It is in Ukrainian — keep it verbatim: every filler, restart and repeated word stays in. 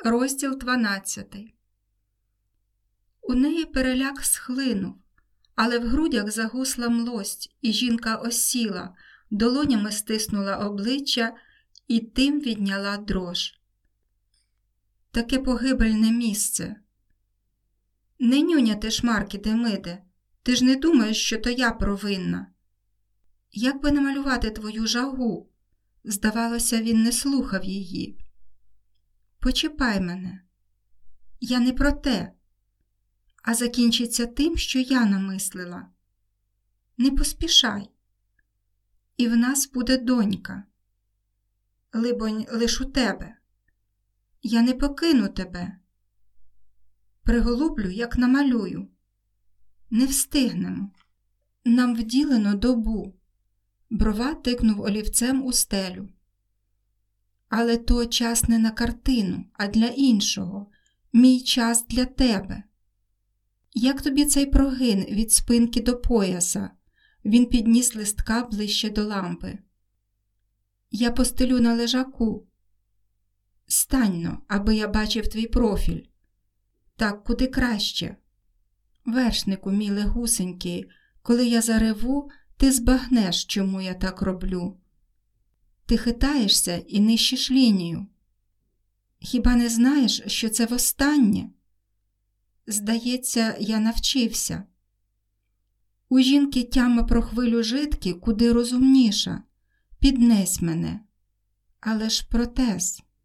Розділ дванадцятий. У неї переляк схлинув, але в грудях загусла млость, і жінка осіла, долонями стиснула обличчя і тим відняла дрож. Таке погибельне місце. Не нюняти шмарки, Демиде, ти ж не думаєш, що то я провинна. Як би намалювати твою жагу? Здавалося, він не слухав її. Почіпай мене. Я не про те, а закінчиться тим, що я намислила. Не поспішай. І в нас буде донька. Либонь, лиш у тебе. Я не покину тебе. Приголублю, як намалюю. Не встигнемо. Нам вділено добу. Брова тикнув олівцем у стелю. Але то час не на картину, а для іншого. Мій час для тебе. Як тобі цей прогин від спинки до пояса? Він підніс листка ближче до лампи. Я постелю на лежаку. Стань-но, аби я бачив твій профіль. Так куди краще. Вершнику, мій легусенький, коли я зареву, ти збагнеш, чому я так роблю. Ти хитаєшся і нищиш лінію. Хіба не знаєш, що це востаннє? Здається, я навчився. У жінки тяма про хвилю житки куди розумніша. Піднесь мене. Але ж протез.